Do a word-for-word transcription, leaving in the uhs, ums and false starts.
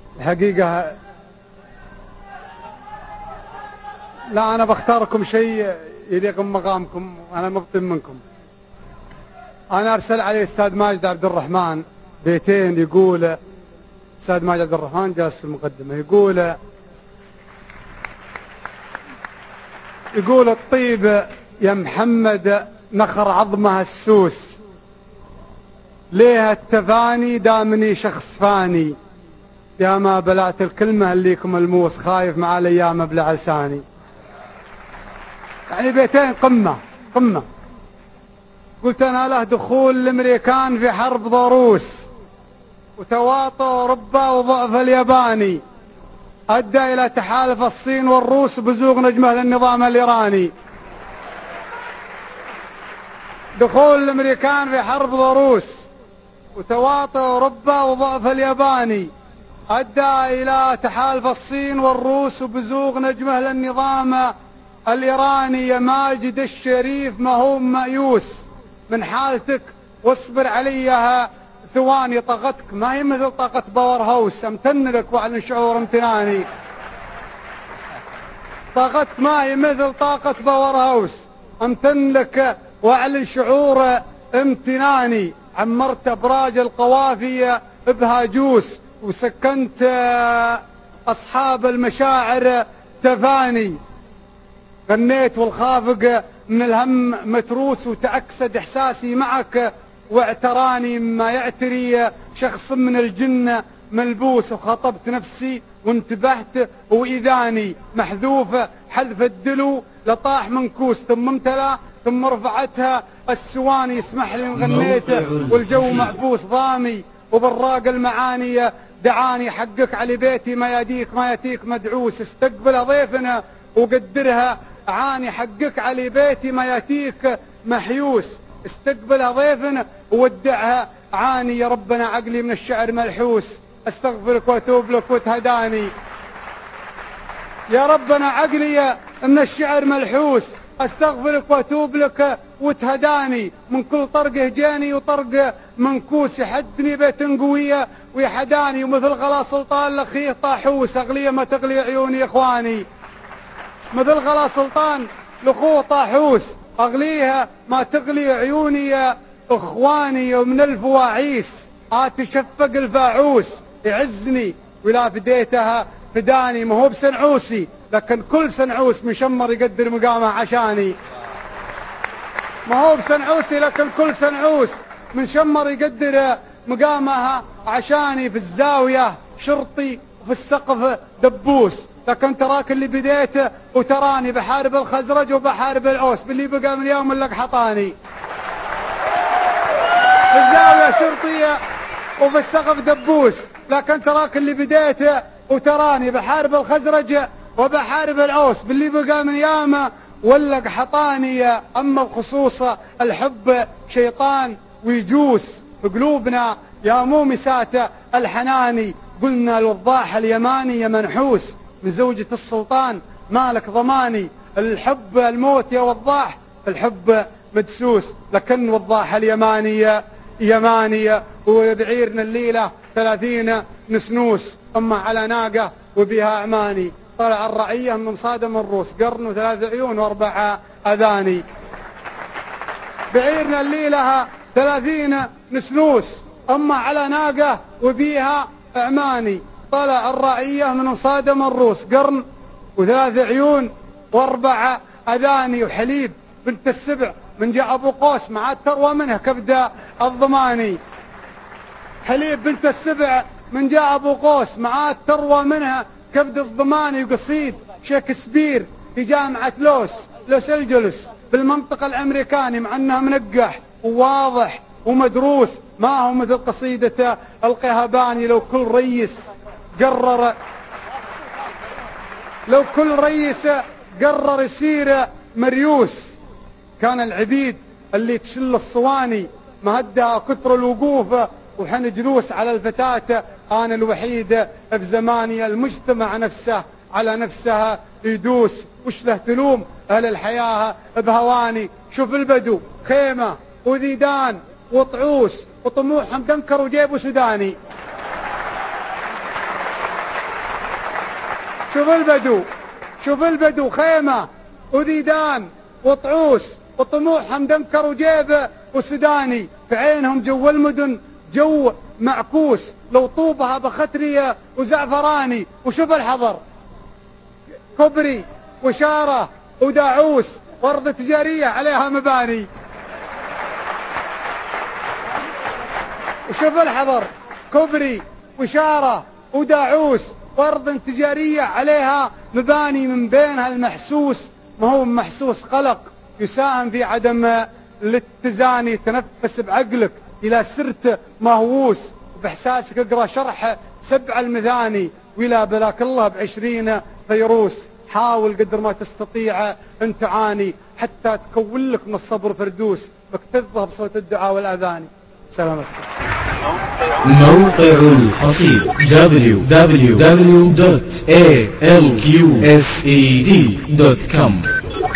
الحقيقة لا، أنا بختاركم شيء يليق بمقامكم وأنا مبطن منكم. أنا أرسل علي أستاذ ماجد عبد الرحمن بيتين، يقول أستاذ ماجد عبد الرحمن جالس في المقدمة، يقول يقول الطيب يا محمد نخر عظمها السوس، ليها التفاني دامني شخص فاني، يا ما بلعت الكلمة الليكم الموس، خايف مع الأيام ابلع لساني. يعني بيتين قمة قمة. قلت أنا له دخول الأمريكان في حرب ضروس، وتواطؤ أوروبا وضعف الياباني، أدى إلى تحالف الصين والروس وبزوغ نجمه للنظام الإيراني. دخول الأمريكان في حرب ضروس وتواطؤ أوروبا وضعف الياباني، أدى إلى تحالف الصين والروس وبزوغ نجمه للنظام الإيراني. يا ماجد الشريف ما هو مأيوس من حالتك، واصبر عليها ثواني، طاقتك ما هي مثل طاقة باور هاوس، امتن لك واعلن شعور امتناني. طاقتك ما هي مثل طاقة باور هاوس، امتن لك واعلن شعور امتناني. عمرت ابراج القوافي بهاجوس، وسكنت اصحاب المشاعر تفاني. غنيت والخافق من الهم متروس، وتأكسد احساسي معك واعتراني ما يعتري شخص من الجنة ملبوس. وخطبت نفسي وانتبهت وإذاني محذوف حذف الدلو لطاح منكوس، ثم امتلا ثم رفعتها السواني. اسمح لي غنيت والجو معبوس ضامي، وبالراق المعاني دعاني. حقك على بيتي ما يديك ما يتيك مدعوس، استقبل ضيفنا وقدرها عاني. حقك على بيتي ما ياتيك محيوس، استقبلها ضيفنا وودعها عاني. يا ربنا عقلي من الشعر ملحوس، استغفرك واتوب لك وتهداني. يا ربنا عقلي من الشعر ملحوس، استغفرك واتوب لك وتهداني. من كل طرق هجاني وطرق منكوس، يحدني بيت قوية ويحداني. ومثل غلا سلطان لخيه طاحوس، اغليه ما تغلي عيوني اخواني. مثل غلا سلطان لخوه طاحوس، اغليها ما تغلي عيوني يا اخواني. ومن الفواعيس اتشفق الفاعوس، يعزني ولا فديتها فداني. ما هو بسنعوسي لكن كل سنعوس مشمر يقدر مقامه عشاني. ما هو بسنعوسي لكن كل سنعوس من شمر يقدر مقامها عشاني. في الزاوية شرطي وفي السقف دبوس، لكن تراك اللي بديته وتراني بحارب الخزرج وبحارب العوس، باللي بقى من يوم اللي حطاني. في الزاوية شرطية وفي السقف دبوس، لكن تراك اللي بديته وتراني بحارب الخزرج وبحارب العوس، باللي بقى من يامه ولق حطاني. أما بخصوص الحب شيطان ويجوس في قلوبنا يا مومسات الحناني. قلنا للضاح اليماني يا منحوس، من زوجة السلطان مالك ضماني. الحب الموت يا وضاح، الحب مدسوس، لكن وضاح اليماني يماني. وبعيرنا الليلة ثلاثين نسنوس، أما على ناقة وبها أعماني. طلع الرعية من صادم الروس، قرن وثلاث عيون واربع أذاني. بعيرنا الليلة ثلاثين نسنوس، أما على ناقة وبيها أعماني. طلع الرعية من صادم الروس، قرن وثلاث عيون واربع أذاني. وحليب بنت السبع من جاء أبو قوس مع التروى منها كبد الضماني. حليب بنت السبع من جاء أبو قوس مع التروى منها كبد الضماني. وقصيد شكسبير في جامعة لوس لوس أنجلوس بالمنطقة الأمريكاني، مع أنها منقح وواضح ومدروس، ما هو مثل قصيدة القهباني. لو كل رئيس قرر لو كل رئيس قرر يصير مريوس، كان العبيد اللي تشل الصواني مهدها كثر الوقوف وحن جلوس على الفتاة. أنا الوحيد في زماني، المجتمع نفسه على نفسها يدوس. وش له تلوم أهل الحياة بهواني؟ شوف البدو خيمة وذيدان وطعوس وطموحهم دنكر وجيبه سوداني. شوف البدو، شوف البدو خيمة وديدان وطعوس وطموح مدمكر وجيبه وسوداني، في عينهم جو المدن جو معكوس، لو طوبها بخترية وزعفراني. وشوف الحضر كبري وشارة وداعوس وارض تجارية عليها مباني. وشوف الحضر كبري وشارة وداعوس وارض تجارية عليها مباني، من بينها المحسوس ما هو محسوس قلق يساهم في عدم الاتزان، تنفس بعقلك إلى سرت مهووس، وبإحساسك اقرأ شرح سبع المثاني، وإلى بلاك الله بعشرين فيروس. حاول قدر ما تستطيع أن تعاني حتى تكون لك من الصبر فردوس، بكتظها بصوت الدعاء والأذان. سلامتك. موقع القصيد دبليو دبليو دبليو دوت إيه إل كيو إس إي دي دوت كوم